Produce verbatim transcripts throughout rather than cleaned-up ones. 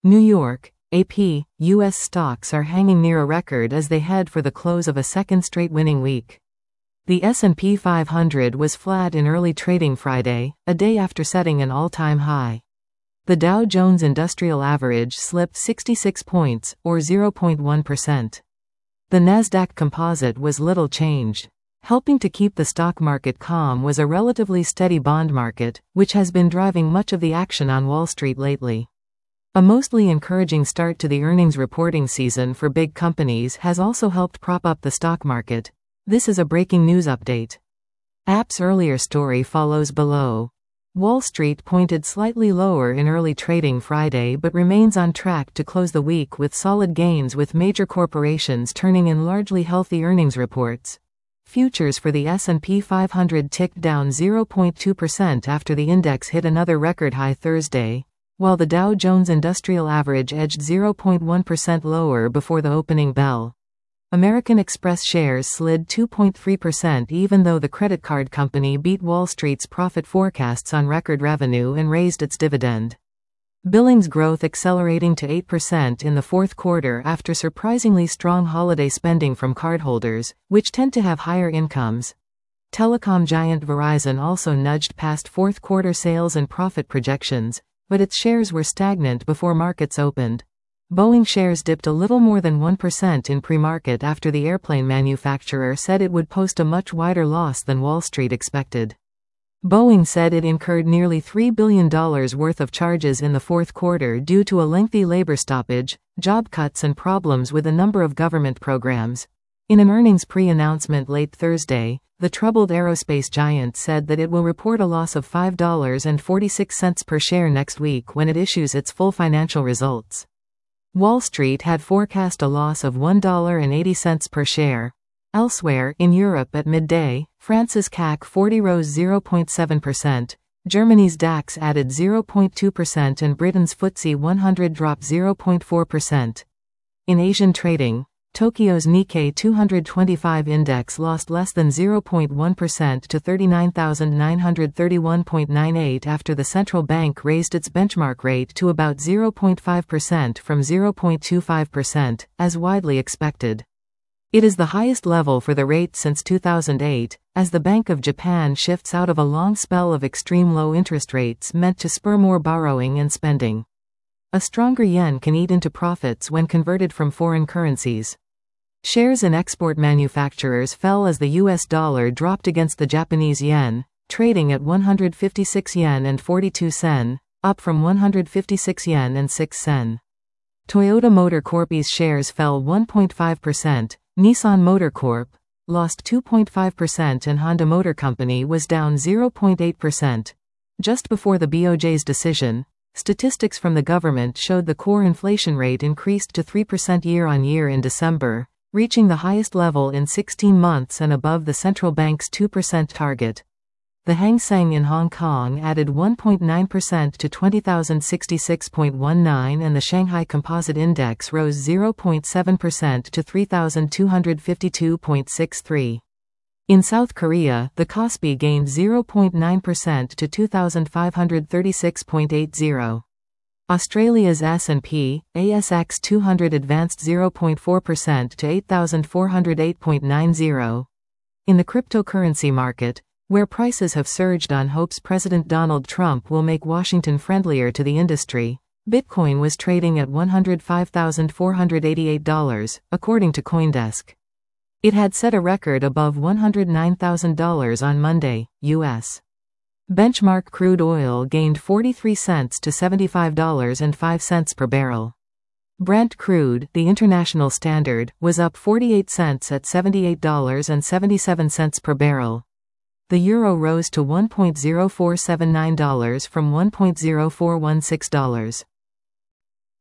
New York, A P, U S stocks are hanging near a record as they head for the close of a second straight winning week. The S and P five hundred was flat in early trading Friday, a day after setting an all-time high. The Dow Jones Industrial Average slipped sixty-six points, or zero point one percent. The Nasdaq Composite was little changed. Helping to keep the stock market calm was a relatively steady bond market, which has been driving much of the action on Wall Street lately. A mostly encouraging start to the earnings reporting season for big companies has also helped prop up the stock market. This is a breaking news update. App's earlier story follows below. Wall Street pointed slightly lower in early trading Friday but remains on track to close the week with solid gains, with major corporations turning in largely healthy earnings reports. Futures for the S and P five hundred ticked down zero point two percent after the index hit another record high Thursday, while the Dow Jones Industrial Average edged zero point one percent lower before the opening bell. American Express shares slid two point three percent even though the credit card company beat Wall Street's profit forecasts on record revenue and raised its dividend. Billings growth accelerating to eight percent in the fourth quarter after surprisingly strong holiday spending from cardholders, which tend to have higher incomes. Telecom giant Verizon also nudged past fourth quarter sales and profit projections, but its shares were stagnant before markets opened. Boeing shares dipped a little more than one percent in pre-market after the airplane manufacturer said it would post a much wider loss than Wall Street expected. Boeing said it incurred nearly three billion dollars worth of charges in the fourth quarter due to a lengthy labor stoppage, job cuts and problems with a number of government programs. In an earnings pre-announcement late Thursday, the troubled aerospace giant said that it will report a loss of five dollars and forty-six cents per share next week when it issues its full financial results. Wall Street had forecast a loss of one dollar and eighty cents per share. Elsewhere, in Europe at midday, France's C A C forty rose zero point seven percent, Germany's DAX added zero point two percent and Britain's F T S E one hundred dropped zero point four percent. In Asian trading, Tokyo's Nikkei two twenty-five index lost less than zero point one percent to thirty-nine thousand nine hundred thirty-one point nine eight after the central bank raised its benchmark rate to about zero point five percent from zero point two five percent, as widely expected. It is the highest level for the rate since two thousand eight, as the Bank of Japan shifts out of a long spell of extreme low interest rates meant to spur more borrowing and spending. A stronger yen can eat into profits when converted from foreign currencies. Shares in export manufacturers fell as the U S dollar dropped against the Japanese yen, trading at one hundred fifty-six yen and forty-two sen, up from one hundred fifty-six yen and six sen. Toyota Motor Corp's shares fell one point five percent, Nissan Motor Corp lost two point five percent and Honda Motor Company was down zero point eight percent. Just before the B O J's decision, statistics from the government showed the core inflation rate increased to three percent year-on-year in December, reaching the highest level in sixteen months and above the central bank's two percent target. The Hang Seng in Hong Kong added one point nine percent to twenty thousand sixty-six point one nine and the Shanghai Composite Index rose zero point seven percent to three thousand two hundred fifty-two point six three. In South Korea, the Kospi gained zero point nine percent to two thousand five hundred thirty-six point eight zero. Australia's S and P A S X two hundred advanced zero point four percent to eight thousand four hundred eight point nine zero. In the cryptocurrency market, where prices have surged on hopes President Donald Trump will make Washington friendlier to the industry, Bitcoin was trading at one hundred five thousand four hundred eighty-eight dollars, according to CoinDesk. It had set a record above one hundred nine thousand dollars on Monday, U S Benchmark crude oil gained forty-three cents to seventy-five dollars and five cents per barrel. Brent crude, the international standard, was up forty-eight cents at seventy-eight dollars and seventy-seven cents per barrel. The euro rose to one point zero four seven nine dollars from one point zero four one six dollars.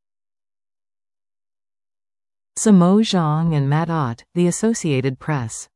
Simo Zhang and Matt Ott, The Associated Press.